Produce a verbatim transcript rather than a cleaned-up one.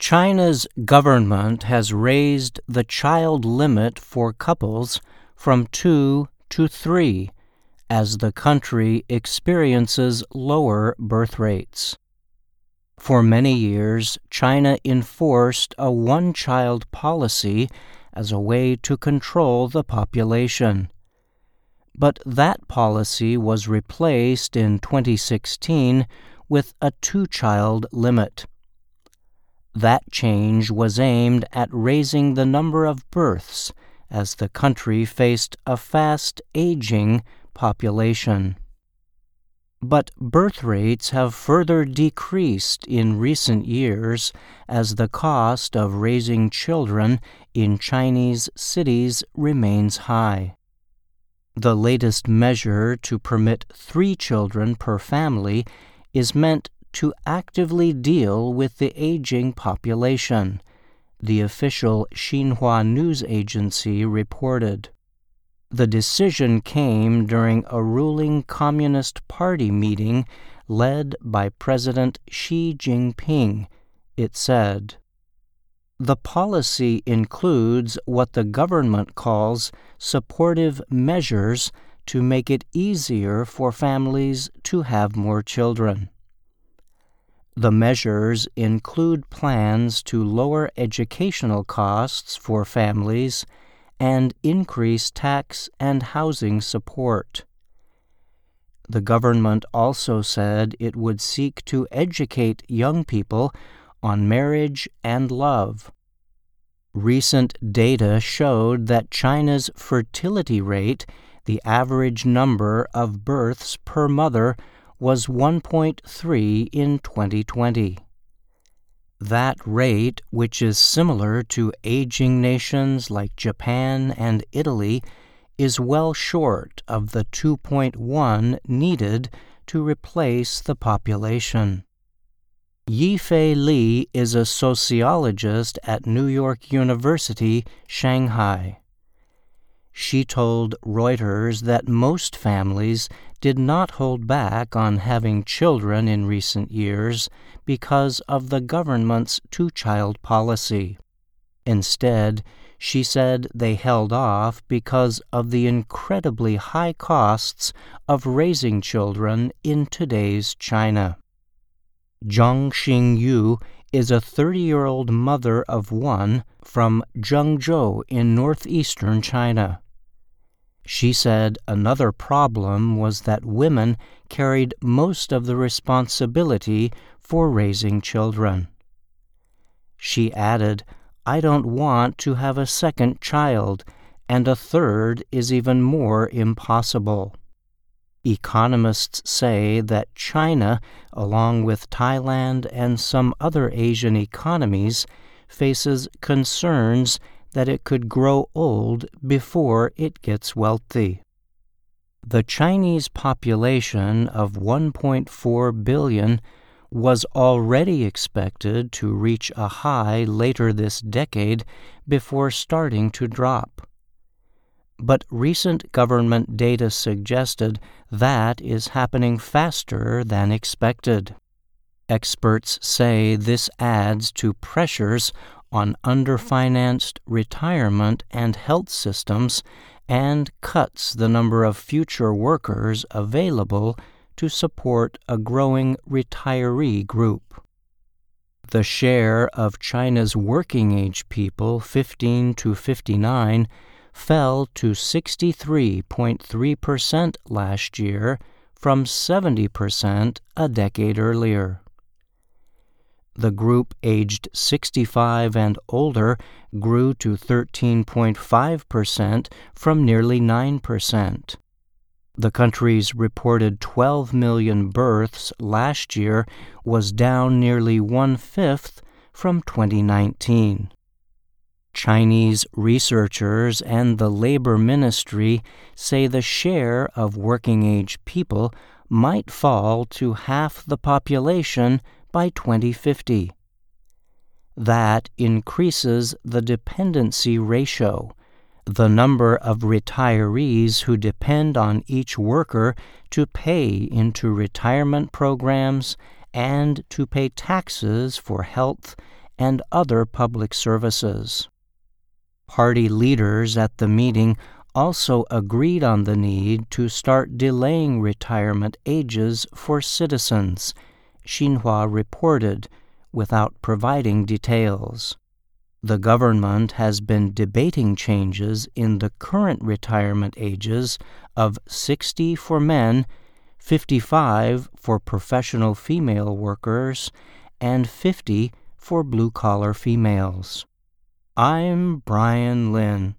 China's government has raised the child limit for couples from two to three as the country experiences lower birth rates. For many years, China enforced a one-child policy as a way to control the population. But that policy was replaced in twenty sixteen with a two-child limit. That change was aimed at raising the number of births as the country faced a fast-aging population. But birth rates have further decreased in recent years as the cost of raising children in Chinese cities remains high. The latest measure to permit three children per family is meant to actively deal with the aging population, the official Xinhua news agency reported. The decision came during a ruling Communist Party meeting led by President Xi Jinping, it said. The policy includes what the government calls supportive measures to make it easier for families to have more children. The measures include plans to lower educational costs for families and increase tax and housing support. The government also said it would seek to educate young people on marriage and love. Recent data showed that China's fertility rate, the average number of births per mother, was one point three in twenty twenty. That rate, which is similar to aging nations like Japan and Italy, is well short of the two point one needed to replace the population. Yifei Li is a sociologist at New York University, Shanghai. She told Reuters that most families did not hold back on having children in recent years because of the government's two-child policy. Instead, she said they held off because of the incredibly high costs of raising children in today's China. Zhang Xingyu is a thirty-year-old mother of one from Zhengzhou in northeastern China. She said another problem was that women carried most of the responsibility for raising children. She added, "I don't want to have a second child, and a third is even more impossible." Economists say that China, along with Thailand and some other Asian economies, faces concerns that it could grow old before it gets wealthy. The Chinese population of one point four billion was already expected to reach a high later this decade before starting to drop. But recent government data suggested that is happening faster than expected. Experts say this adds to pressures on underfinanced retirement and health systems and cuts the number of future workers available to support a growing retiree group. The share of China's working-age people fifteen to fifty-nine fell to sixty-three point three percent last year from seventy percent a decade earlier. The group aged sixty-five and older grew to thirteen point five percent from nearly nine percent. The country's reported twelve million births last year was down nearly one-fifth from twenty nineteen. Chinese researchers and the Labor Ministry say the share of working-age people might fall to half the population by twenty fifty. That increases the dependency ratio, the number of retirees who depend on each worker to pay into retirement programs and to pay taxes for health and other public services. Party leaders at the meeting also agreed on the need to start delaying retirement ages for citizens, Xinhua reported, without providing details. The government has been debating changes in the current retirement ages of sixty for men, fifty-five for professional female workers, and fifty for blue-collar females. I'm Brian Lynn.